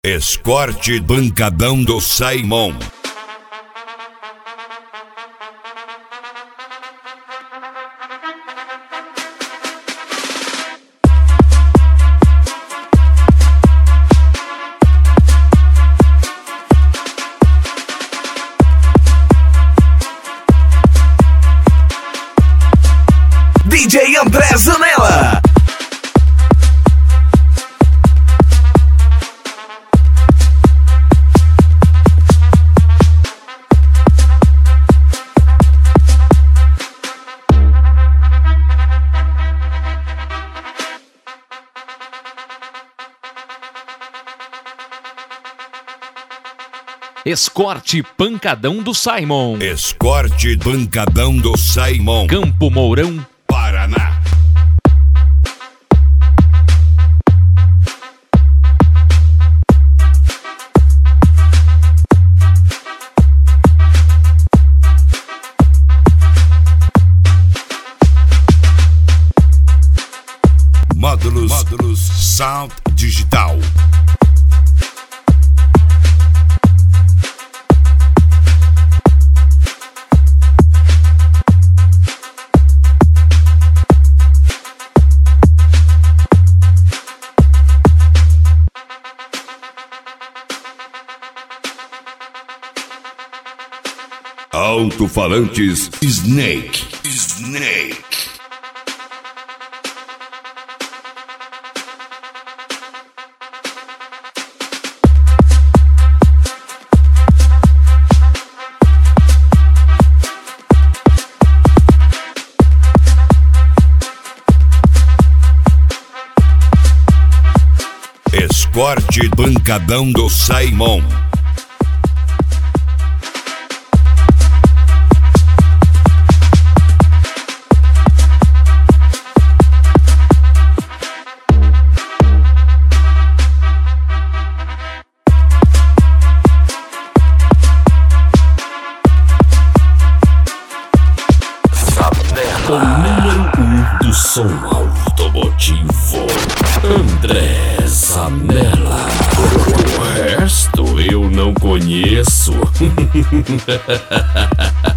Escorte Pancadão do Simon. DJ André Zanella. Escorte Pancadão do Simon. Escorte Pancadão do Simon. Campo Mourão, Paraná. Módulos Sound Digital. Alto-falantes Snake. Escorte Pancadão do Simon. O número 1 do som automotivo, André Zanella. O resto eu não conheço.